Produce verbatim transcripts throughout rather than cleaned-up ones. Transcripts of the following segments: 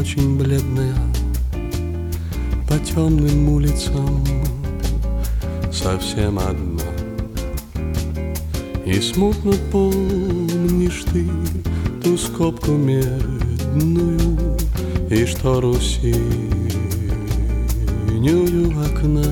очень бледная, по темным улицам совсем одна. И смутно помнишь ты ту скобку медную и штору синюю окна.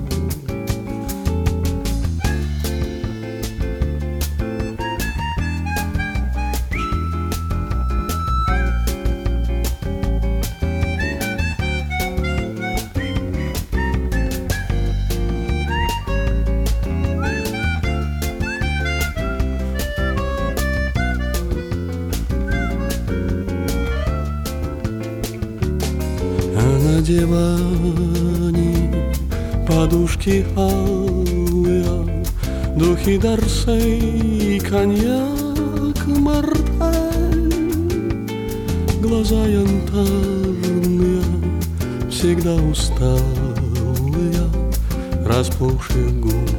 На диване подушки алые, духи Дарсей, коньяк, мартель, глаза янтарные, всегда усталые, распухших губ,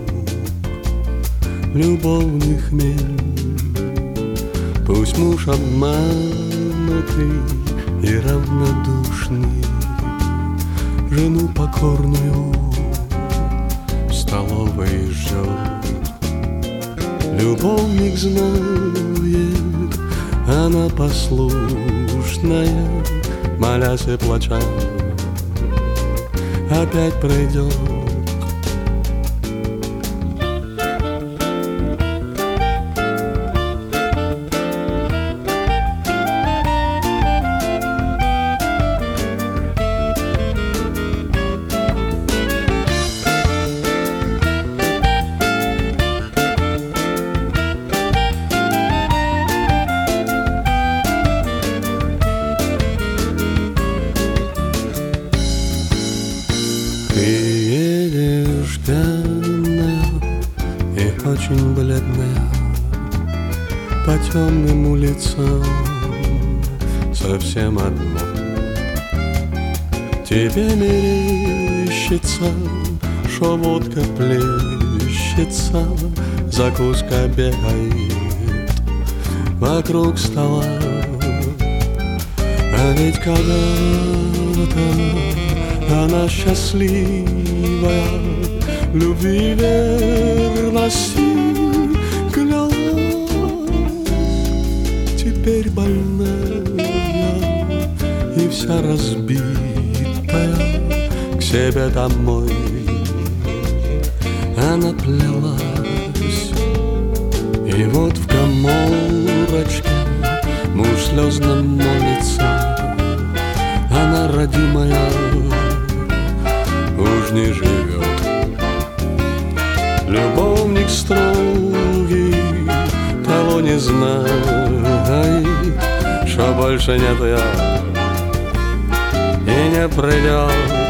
любовный хмель. Пусть муж обманутый и равнодушный жену покорную в столовой ждет. Любовник знает, она послушная, молясь и плача, опять пройдет. Ты едешь пьяная и очень бледная, по темным улицам совсем одна. Тебе мерещится, шо водка плещется, закуска бегает вокруг стола. А ведь когда-то она счастливая, любви верности клялась. Теперь больная и вся разбитая, к себе домой она плелась. И вот в каморочке муж слезно молится, она родимая уж не живет. Любовник строгий того не знает, что больше нет я и не придет.